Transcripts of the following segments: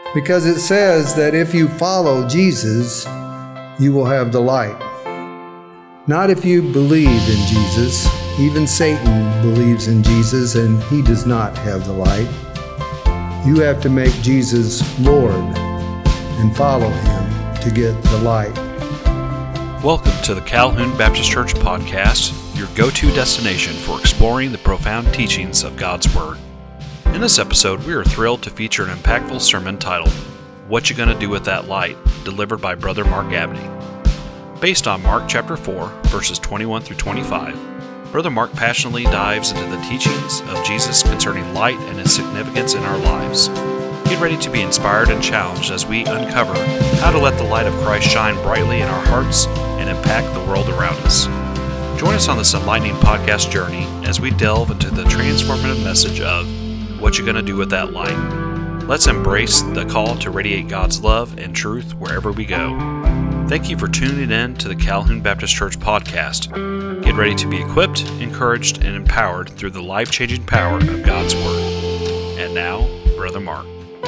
Because it says that if you follow Jesus, you will have the light. Not if you believe in Jesus. Even Satan believes in Jesus, and he does not have the light. You have to make Jesus Lord and follow him to get the light. Welcome to the Calhoun Baptist Church podcast, your go-to destination for exploring the profound teachings of God's Word. In this episode, we are thrilled to feature an impactful sermon titled, What You Gonna Do With That Light?, delivered by Brother Mark Abney. Based on Mark chapter 4, verses 21 through 25, Brother Mark passionately dives into the teachings of Jesus concerning light and its significance in our lives. Get ready to be inspired and challenged as we uncover how to let the light of Christ shine brightly in our hearts and impact the world around us. Join us on this enlightening podcast journey as we delve into the transformative message of what you gonna do with that light. Let's embrace the call to radiate God's love and truth wherever we go. Thank you for tuning in to the Calhoun Baptist Church podcast. Get ready to be equipped, encouraged, and empowered through the life-changing power of God's Word. And now, Brother Mark.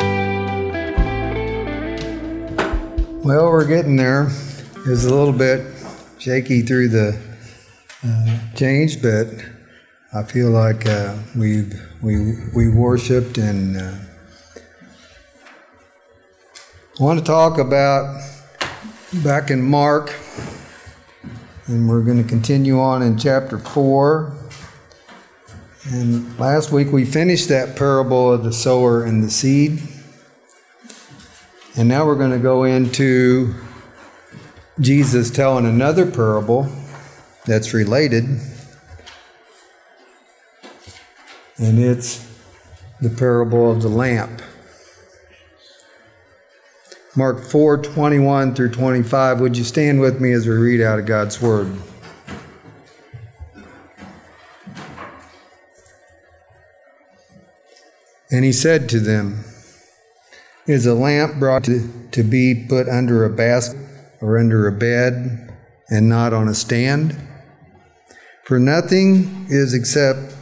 Well, we're getting there. It was a little bit shaky through the change, but I feel like we worshipped, and I want to talk about back in Mark, and we're going to continue on in chapter 4. And last week we finished that parable of the sower and the seed. And now we're going to go into Jesus telling another parable that's related. And it's the parable of the lamp. Mark 4:21 through 25. Would you stand with me as we read out of God's Word? And he said to them, Is a lamp brought to be put under a basket or under a bed and not on a stand? For nothing is except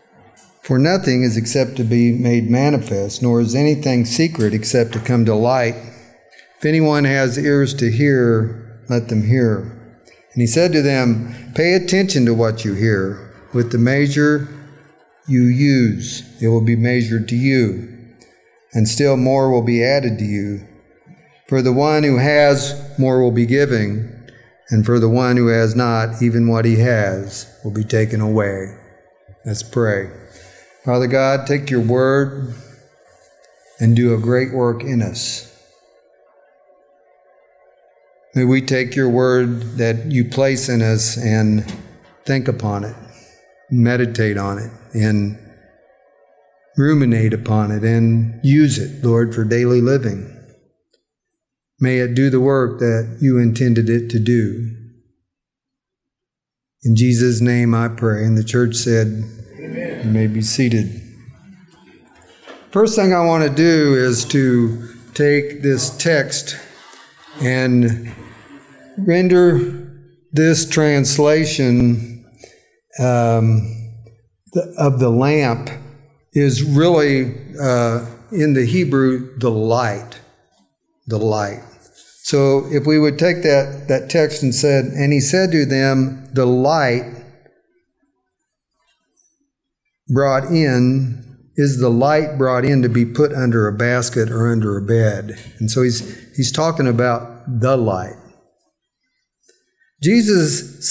to be made manifest, nor is anything secret except to come to light. If anyone has ears to hear, let them hear. And he said to them, Pay attention to what you hear. With the measure you use, it will be measured to you, and still more will be added to you. For the one who has, more will be given, and for the one who has not, even what he has will be taken away. Let's pray. Father God, take your word and do a great work in us. May we take your word that you place in us and think upon it, meditate on it, and ruminate upon it, and use it, Lord, for daily living. May it do the work that you intended it to do. In Jesus' name I pray. And the church said, Amen. You may be seated. First thing I want to do is to take this text and render this translation of the lamp is really, in the Hebrew, the light. The light. So if we would take that text and said, and he said to them, the light brought in, is the light brought in to be put under a basket or under a bed. And so he's talking about the light. Jesus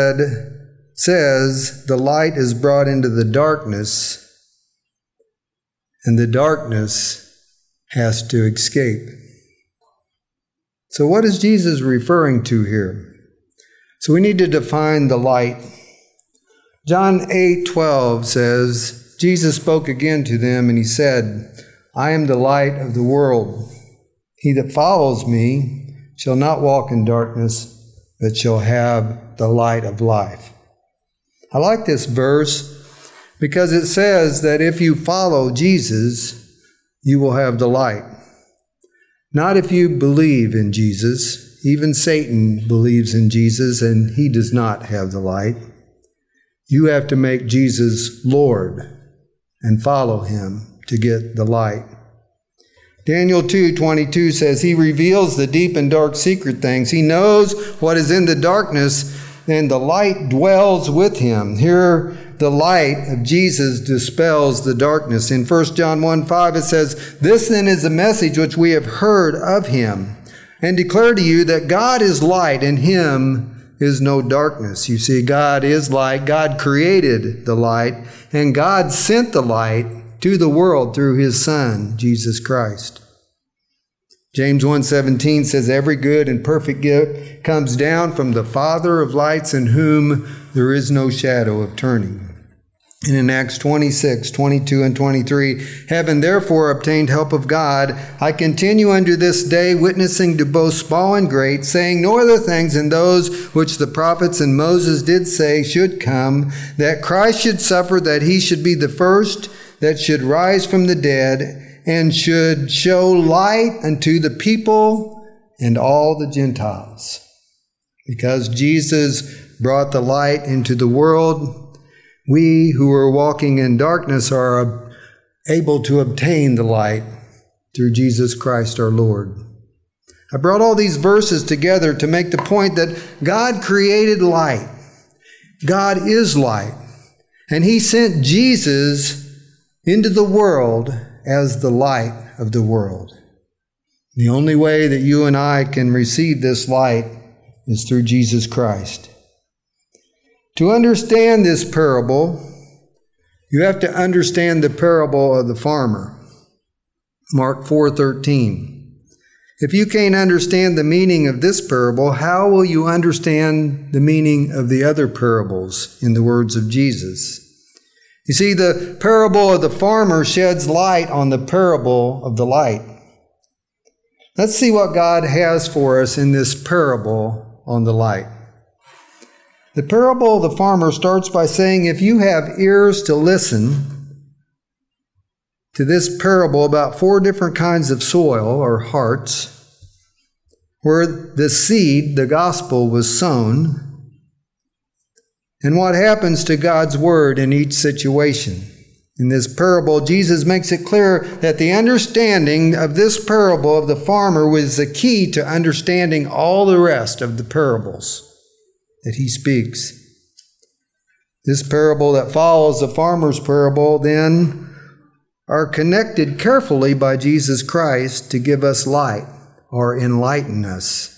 says the light is brought into the darkness, and the darkness has to escape. So what is Jesus referring to here? So we need to define the light. John 8:12 says, Jesus spoke again to them, and he said, I am the light of the world. He that follows me shall not walk in darkness, but shall have the light of life. I like this verse because it says that if you follow Jesus, you will have the light. Not if you believe in Jesus. Even Satan believes in Jesus, and he does not have the light. You have to make Jesus Lord and follow him to get the light. Daniel 2:22 says, He reveals the deep and dark secret things. He knows what is in the darkness, and the light dwells with Him. Here, the light of Jesus dispels the darkness. In 1 John 1:5 it says, This then is the message which we have heard of Him, and declare to you that God is light, and Him is no darkness. You see, God is light. God created the light, and God sent the light to the world through His Son, Jesus Christ. James 1:17 says, Every good and perfect gift comes down from the Father of lights, in whom there is no shadow of turning. And in Acts 26:22 and 23, having therefore obtained help of God, I continue unto this day, witnessing to both small and great, saying no other things than those which the prophets and Moses did say should come, that Christ should suffer, that He should be the first that should rise from the dead, and should show light unto the people and all the Gentiles. Because Jesus brought the light into the world, we who are walking in darkness are able to obtain the light through Jesus Christ our Lord. I brought all these verses together to make the point that God created light. God is light. And He sent Jesus into the world as the light of the world. The only way that you and I can receive this light is through Jesus Christ. To understand this parable, you have to understand the parable of the farmer. Mark 4:13. If you can't understand the meaning of this parable, how will you understand the meaning of the other parables in the words of Jesus? You see, the parable of the farmer sheds light on the parable of the light. Let's see what God has for us in this parable on the light. The parable of the farmer starts by saying, if you have ears to listen to this parable about 4 different kinds of soil or hearts, where the seed, the gospel, was sown, and what happens to God's word in each situation. In this parable, Jesus makes it clear that the understanding of this parable of the farmer was the key to understanding all the rest of the parables that He speaks. This parable that follows the farmer's parable then are connected carefully by Jesus Christ to give us light or enlighten us.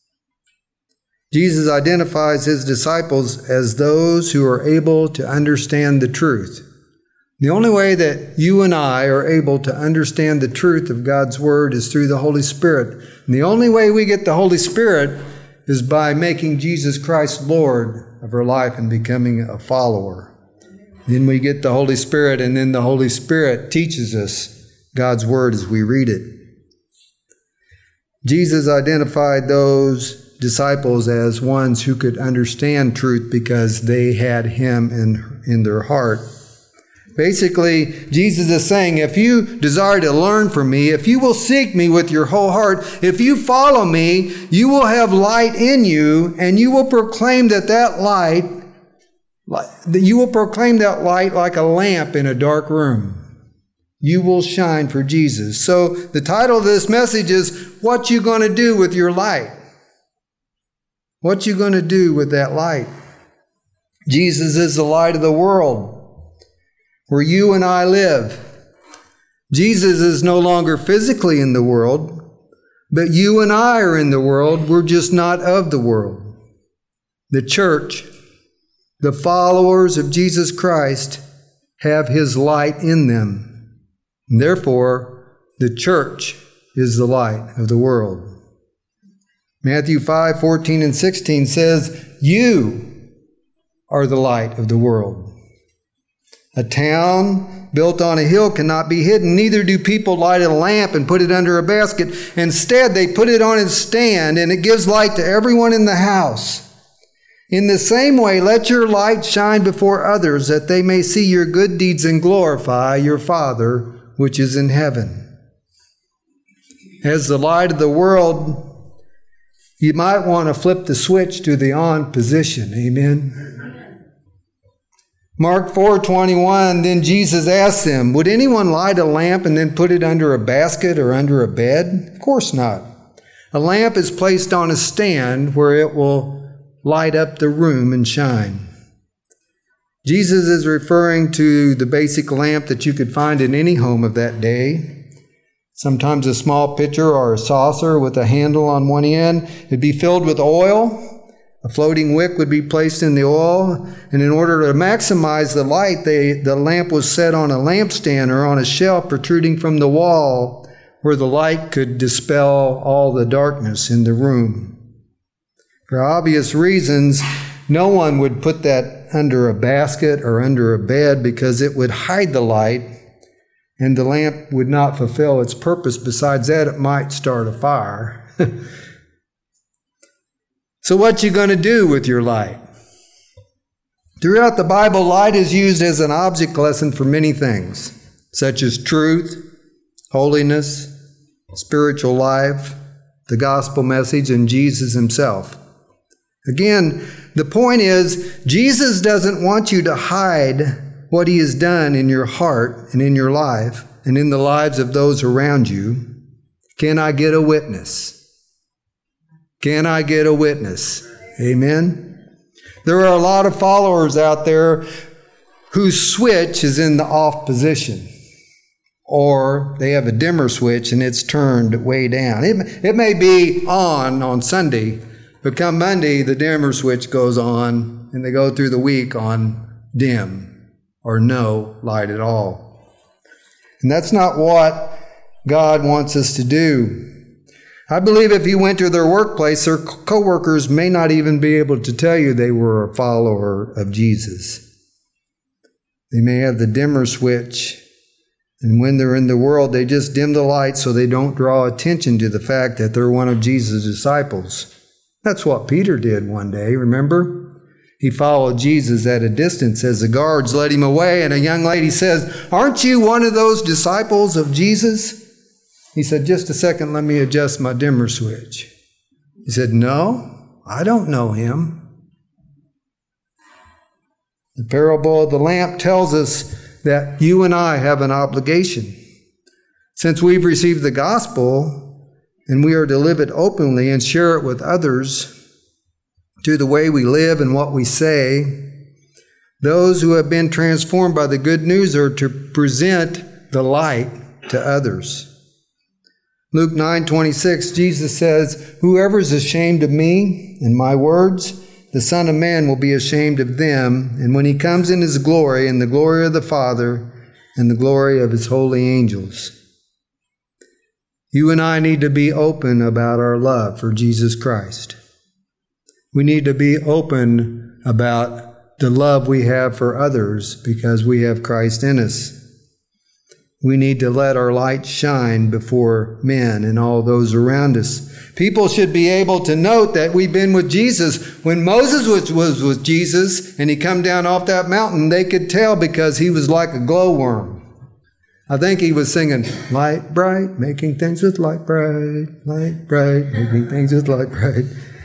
Jesus identifies His disciples as those who are able to understand the truth. The only way that you and I are able to understand the truth of God's Word is through the Holy Spirit. And the only way we get the Holy Spirit is by making Jesus Christ Lord of our life and becoming a follower. Then we get the Holy Spirit, and then the Holy Spirit teaches us God's Word as we read it. Jesus identified those disciples as ones who could understand truth because they had Him in their heart. Basically, Jesus is saying, if you desire to learn from me, if you will seek me with your whole heart, if you follow me, you will have light in you, and you will proclaim that light like a lamp in a dark room. You will shine for Jesus. So the title of this message is, what you going to do with your light? What you going to do with that light? Jesus is the light of the world, where you and I live. Jesus is no longer physically in the world, but you and I are in the world. We're just not of the world. The church, the followers of Jesus Christ, have His light in them. And therefore, the church is the light of the world. Matthew 5:14 and 16 says, you are the light of the world. A town built on a hill cannot be hidden. Neither do people light a lamp and put it under a basket. Instead, they put it on its stand, and it gives light to everyone in the house. In the same way, let your light shine before others, that they may see your good deeds and glorify your Father which is in heaven. As the light of the world, you might want to flip the switch to the on position. Amen? Mark 4:21, then Jesus asked them, would anyone light a lamp and then put it under a basket or under a bed? Of course not. A lamp is placed on a stand where it will light up the room and shine. Jesus is referring to the basic lamp that you could find in any home of that day. Sometimes a small pitcher or a saucer with a handle on one end. It'd be filled with oil. A floating wick would be placed in the oil, and in order to maximize the light, the lamp was set on a lampstand or on a shelf protruding from the wall where the light could dispel all the darkness in the room. For obvious reasons, no one would put that under a basket or under a bed because it would hide the light and the lamp would not fulfill its purpose. Besides that, it might start a fire. So what you going to do with your light? Throughout the Bible, light is used as an object lesson for many things, such as truth, holiness, spiritual life, the gospel message, and Jesus himself. Again, the point is, Jesus doesn't want you to hide what he has done in your heart and in your life and in the lives of those around you. Can I get a witness? Can I get a witness? Amen? There are a lot of followers out there whose switch is in the off position. Or they have a dimmer switch and it's turned way down. It may be on Sunday, but come Monday, the dimmer switch goes on and they go through the week on dim or no light at all. And that's not what God wants us to do. I believe if you went to their workplace, their co-workers may not even be able to tell you they were a follower of Jesus. They may have the dimmer switch, and when they're in the world, they just dim the light so they don't draw attention to the fact that they're one of Jesus' disciples. That's what Peter did one day, remember? He followed Jesus at a distance as the guards led him away, and a young lady says, aren't you one of those disciples of Jesus? He said, just a second, let me adjust my dimmer switch. He said, no, I don't know him. The parable of the lamp tells us that you and I have an obligation. Since we've received the gospel and we are to live it openly and share it with others through the way we live and what we say, those who have been transformed by the good news are to present the light to others. Luke 9:26, Jesus says, whoever is ashamed of me and my words, the Son of Man will be ashamed of them, and when he comes in his glory, and the glory of the Father, and the glory of his holy angels. You and I need to be open about our love for Jesus Christ. We need to be open about the love we have for others because we have Christ in us. We need to let our light shine before men and all those around us. People should be able to note that we've been with Jesus. When Moses was with Jesus and he come down off that mountain, they could tell because he was like a glowworm. I think he was singing, light bright, making things with light bright, making things with light bright.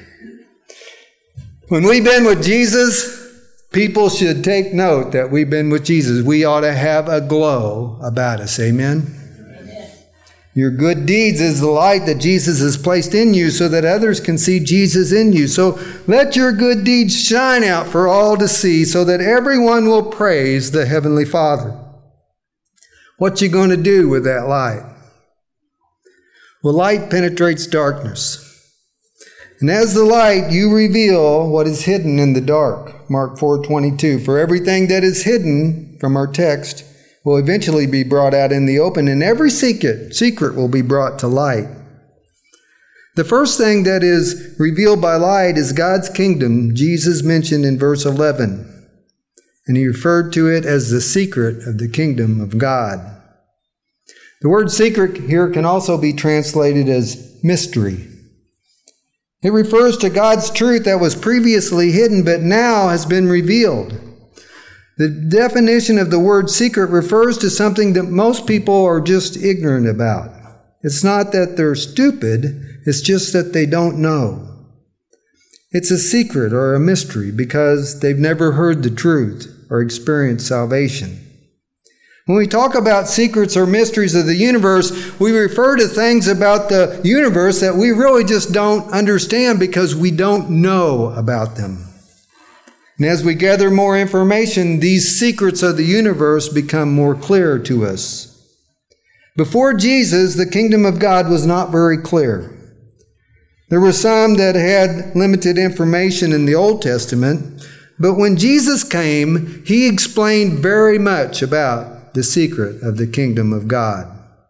When we've been with Jesus, people should take note that we've been with Jesus. We ought to have a glow about us. Amen? Amen. Your good deeds is the light that Jesus has placed in you so that others can see Jesus in you. So let your good deeds shine out for all to see so that everyone will praise the Heavenly Father. What you going to do with that light? Well, light penetrates darkness. And as the light, you reveal what is hidden in the dark. Mark 4:22. For everything that is hidden from our text will eventually be brought out in the open, and every secret will be brought to light. The first thing that is revealed by light is God's kingdom, Jesus mentioned in verse 11. And he referred to it as the secret of the kingdom of God. The word secret here can also be translated as mystery. It refers to God's truth that was previously hidden but now has been revealed. The definition of the word secret refers to something that most people are just ignorant about. It's not that they're stupid, it's just that they don't know. It's a secret or a mystery because they've never heard the truth or experience salvation. When we talk about secrets or mysteries of the universe, we refer to things about the universe that we really just don't understand because we don't know about them. And as we gather more information, these secrets of the universe become more clear to us. Before Jesus, the kingdom of God was not very clear. There were some that had limited information in the Old Testament, but when Jesus came, he explained very much about the secret of the kingdom of God.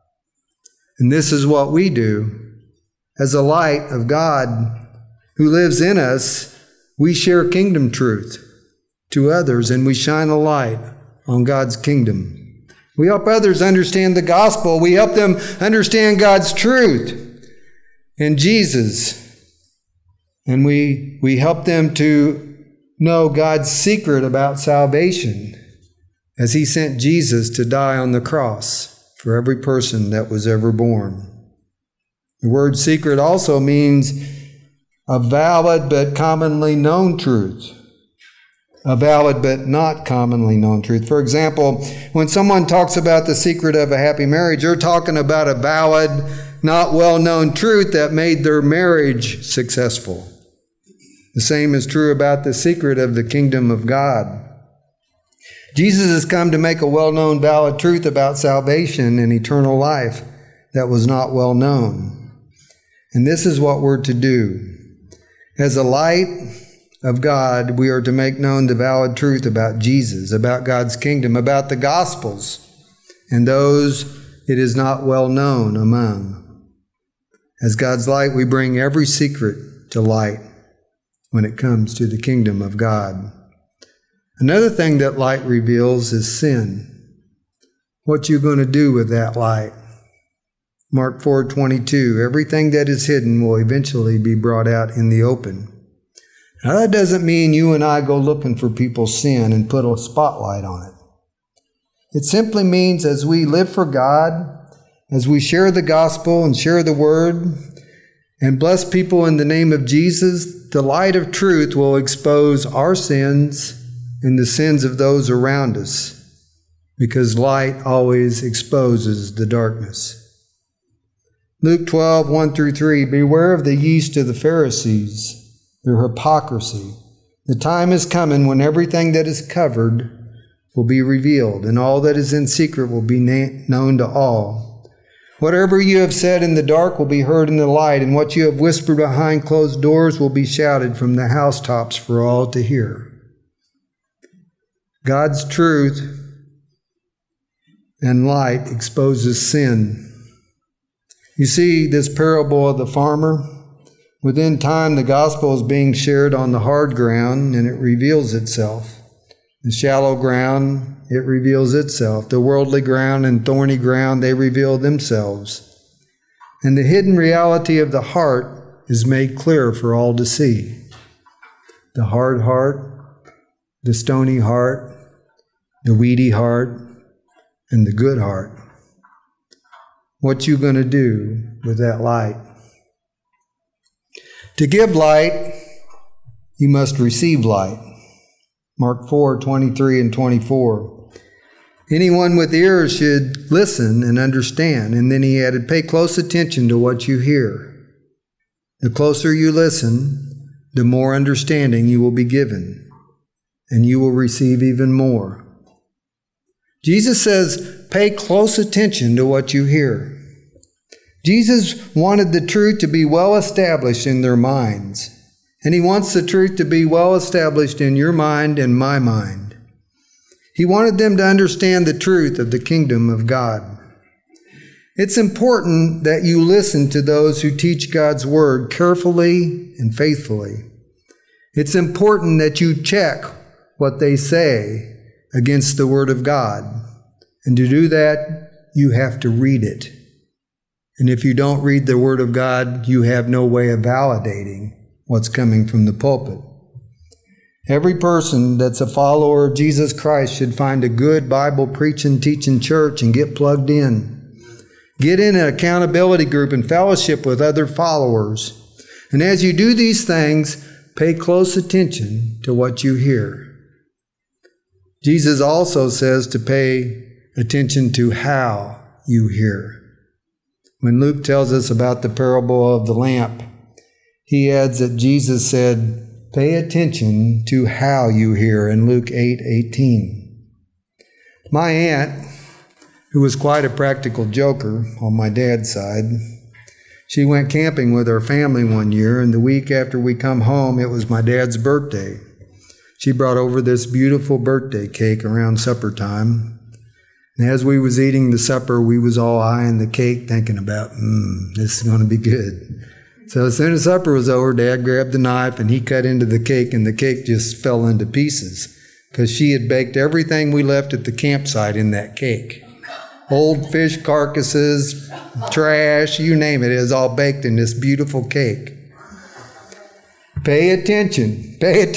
And this is what we do. As a light of God who lives in us, we share kingdom truth to others, and we shine a light on God's kingdom. We help others understand the gospel. We help them understand God's truth and Jesus. And we help them to know God's secret about salvation as he sent Jesus to die on the cross for every person that was ever born. The word secret also means a valid but commonly known truth. A valid but not commonly known truth. For example, when someone talks about the secret of a happy marriage, they're talking about a valid, not well-known truth that made their marriage successful. The same is true about the secret of the kingdom of God. Jesus has come to make a well-known, valid truth about salvation and eternal life that was not well known. And this is what we're to do. As a light of God, we are to make known the valid truth about Jesus, about God's kingdom, about the Gospels, and those it is not well known among. As God's light, we bring every secret to light when it comes to the kingdom of God. Another thing that light reveals is sin. What you going to do with that light? Mark 4:22, everything that is hidden will eventually be brought out in the open. Now that doesn't mean you and I go looking for people's sin and put a spotlight on it. It simply means as we live for God, as we share the gospel and share the word and bless people in the name of Jesus, the light of truth will expose our sins and the sins of those around us, because light always exposes the darkness. Luke 12:1-3, beware of the yeast of the Pharisees, their hypocrisy. The time is coming when everything that is covered will be revealed, and all that is in secret will be known to all. Whatever you have said in the dark will be heard in the light, and what you have whispered behind closed doors will be shouted from the housetops for all to hear. God's truth and light exposes sin. You see this parable of the farmer? Within time, the gospel is being shared on the hard ground, and it reveals itself. The shallow ground, it reveals itself. The worldly ground and thorny ground, they reveal themselves. And the hidden reality of the heart is made clear for all to see. The hard heart, the stony heart, the weedy heart, and the good heart. What you going to do with that light? To give light, you must receive light. Mark 4:23-24. Anyone with ears should listen and understand. And then he added, pay close attention to what you hear. The closer you listen, the more understanding you will be given, and you will receive even more. Jesus says, pay close attention to what you hear. Jesus wanted the truth to be well established in their minds. And he wants the truth to be well established in your mind and my mind. He wanted them to understand the truth of the kingdom of God. It's important that you listen to those who teach God's word carefully and faithfully. It's important that you check what they say against the word of God. And to do that, you have to read it. And if you don't read the word of God, you have no way of validating what's coming from the pulpit. Every person that's a follower of Jesus Christ should find a good Bible preaching, teaching church and get plugged in. Get in an accountability group and fellowship with other followers. And as you do these things, pay close attention to what you hear. Jesus also says to pay attention to how you hear. When Luke tells us about the parable of the lamp, he adds that Jesus said, pay attention to how you hear in Luke 8:18. My aunt, who was quite a practical joker on my dad's side, she went camping with our family one year, and the week after we come home, it was my dad's birthday. She brought over this beautiful birthday cake around supper time. And as we was eating the supper, we was all eyeing the cake thinking about, this is going to be good. So as soon as supper was over, Dad grabbed the knife and he cut into the cake, and the cake just fell into pieces because she had baked everything we left at the campsite in that cake. Old fish carcasses, trash, you name it, is all baked in this beautiful cake. Pay attention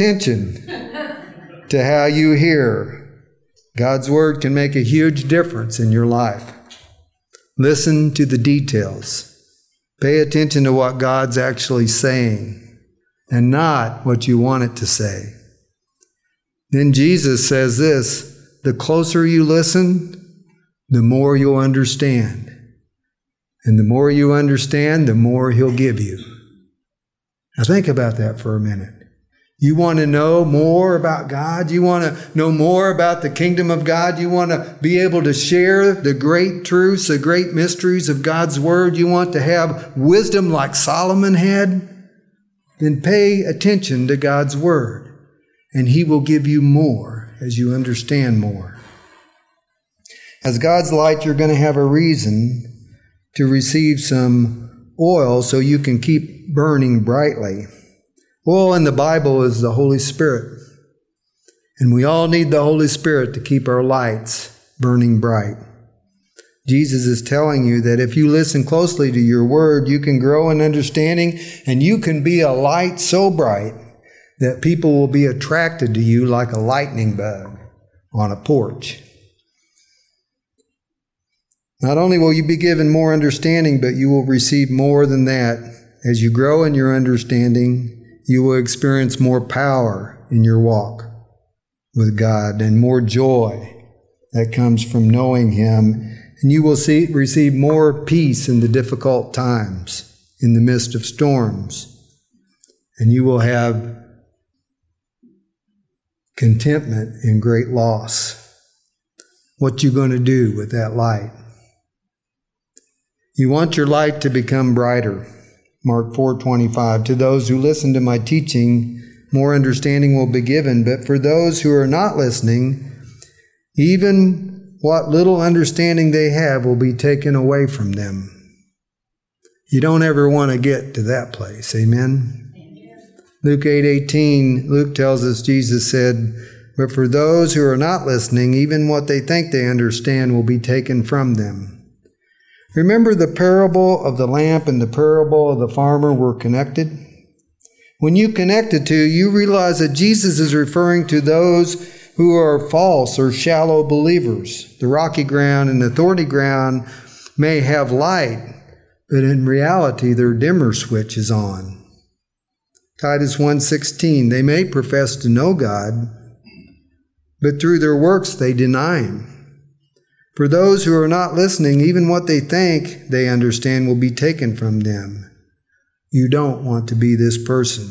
to how you hear. God's Word can make a huge difference in your life. Listen to the details. Pay attention to what God's actually saying and not what you want it to say. Then Jesus says this, the closer you listen, the more you'll understand. And the more you understand, the more He'll give you. Now think about that for a minute. You want to know more about God? You want to know more about the kingdom of God? You want to be able to share the great truths, the great mysteries of God's Word? You want to have wisdom like Solomon had? Then pay attention to God's Word, and He will give you more as you understand more. As God's light, you're going to have a reason to receive some oil so you can keep burning brightly. Oil in the Bible is the Holy Spirit. And we all need the Holy Spirit to keep our lights burning bright. Jesus is telling you that if you listen closely to your word, you can grow in understanding and you can be a light so bright that people will be attracted to you like a lightning bug on a porch. Not only will you be given more understanding, but you will receive more than that. As you grow in your understanding, you will experience more power in your walk with God and more joy that comes from knowing Him. And you will receive more peace in the difficult times, in the midst of storms. And you will have contentment in great loss. What you going to do with that light? You want your light to become brighter. Mark 4:25, to those who listen to my teaching, more understanding will be given. But for those who are not listening, even what little understanding they have will be taken away from them. You don't ever want to get to that place. Amen? Luke 8:18, Luke tells us Jesus said, but for those who are not listening, even what they think they understand will be taken from them. Remember the parable of the lamp and the parable of the farmer were connected? When you connect the two, you realize that Jesus is referring to those who are false or shallow believers. The rocky ground and the thorny ground may have light, but in reality their dimmer switch is on. Titus 1:16, they may profess to know God, but through their works they deny Him. For those who are not listening, even what they think they understand will be taken from them. You don't want to be this person.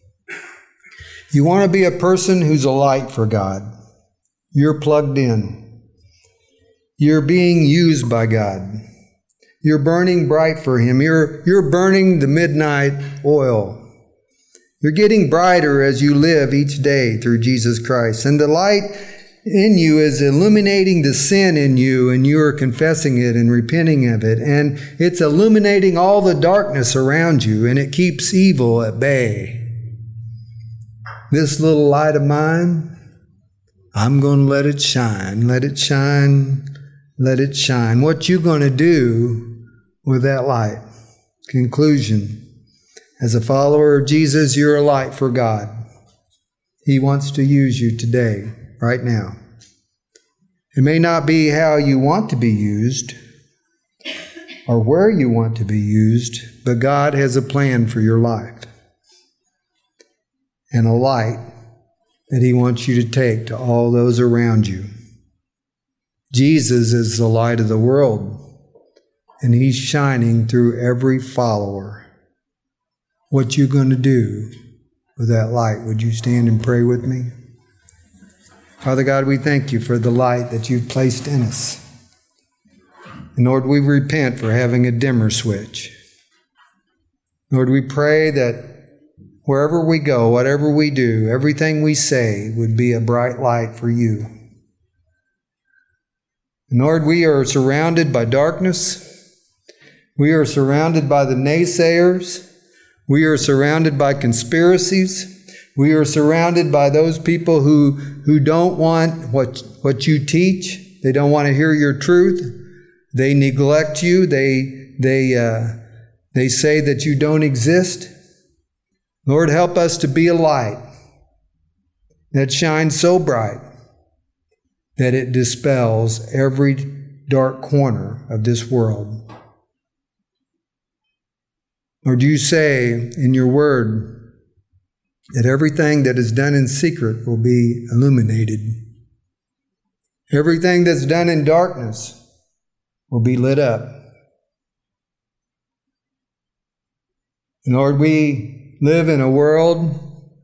You want to be a person who's a light for God. You're plugged in. You're being used by God. You're burning bright for Him. You're burning the midnight oil. You're getting brighter as you live each day through Jesus Christ. And the light in you is illuminating the sin in you, and you are confessing it and repenting of it. And it's illuminating all the darkness around you, and it keeps evil at bay. This little light of mine, I'm going to let it shine. Let it shine. Let it shine. What you going to do with that light? Conclusion. As a follower of Jesus, you're a light for God. He wants to use you today, right now. It may not be how you want to be used or where you want to be used, but God has a plan for your life and a light that He wants you to take to all those around you. Jesus is the light of the world, and He's shining through every follower. What you going to do with that light? Would you stand and pray with me? Father God, we thank You for the light that You've placed in us. And Lord, we repent for having a dimmer switch. Lord, we pray that wherever we go, whatever we do, everything we say would be a bright light for You. And Lord, we are surrounded by darkness. We are surrounded by the naysayers. We are surrounded by conspiracies. We are surrounded by those people who don't want what You teach. They don't want to hear Your truth. They neglect You. They say that You don't exist. Lord, help us to be a light that shines so bright that it dispels every dark corner of this world. Lord, You say in Your word that everything that is done in secret will be illuminated. Everything that's done in darkness will be lit up. And Lord, we live in a world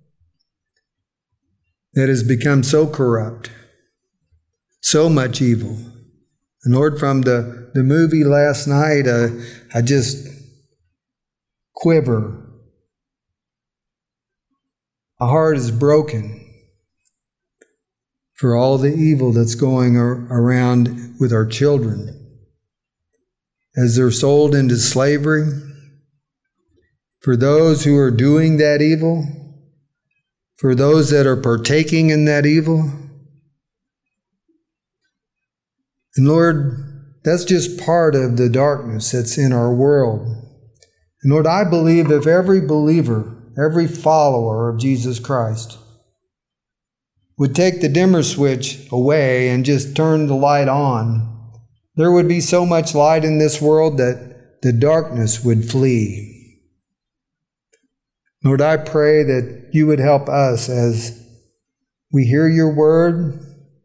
that has become so corrupt, so much evil. And Lord, from the movie last night, I just quiver. My heart is broken for all the evil that's going around with our children as they're sold into slavery. For those who are doing that evil, for those that are partaking in that evil. And Lord, that's just part of the darkness that's in our world. And Lord, I believe if every believer, every follower of Jesus Christ would take the dimmer switch away and just turn the light on, there would be so much light in this world that the darkness would flee. Lord, I pray that You would help us as we hear Your word,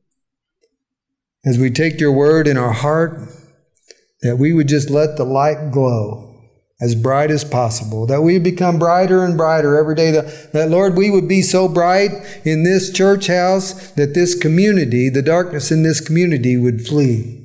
as we take Your word in our heart, that we would just let the light glow as bright as possible, that we become brighter and brighter every day, that Lord, we would be so bright in this church house that this community, the darkness in this community would flee.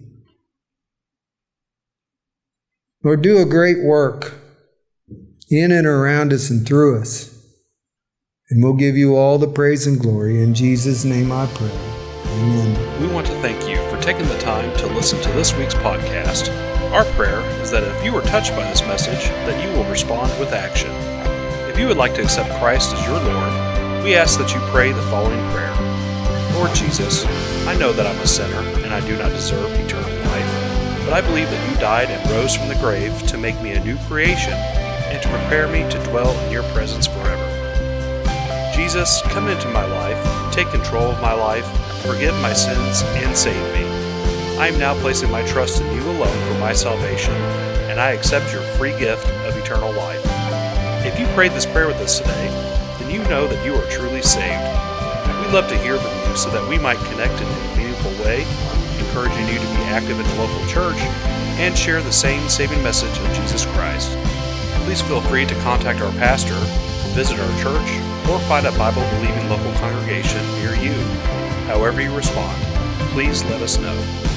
Lord, do a great work in and around us and through us. And we'll give You all the praise and glory. In Jesus' name I pray. Amen. We want to thank you for taking the time to listen to this week's podcast. Our prayer is that if you were touched by this message, that you will respond with action. If you would like to accept Christ as your Lord, we ask that you pray the following prayer. Lord Jesus, I know that I'm a sinner and I do not deserve eternal life, but I believe that You died and rose from the grave to make me a new creation and to prepare me to dwell in Your presence forever. Jesus, come into my life, take control of my life, forgive my sins, and save me. I am now placing my trust in You alone for my salvation, and I accept Your free gift of eternal life. If you prayed this prayer with us today, then you know that you are truly saved. We'd love to hear from you so that we might connect in a meaningful way, encouraging you to be active in the local church and share the same saving message of Jesus Christ. Please feel free to contact our pastor, visit our church, or find a Bible-believing local congregation near you. However you respond, please let us know.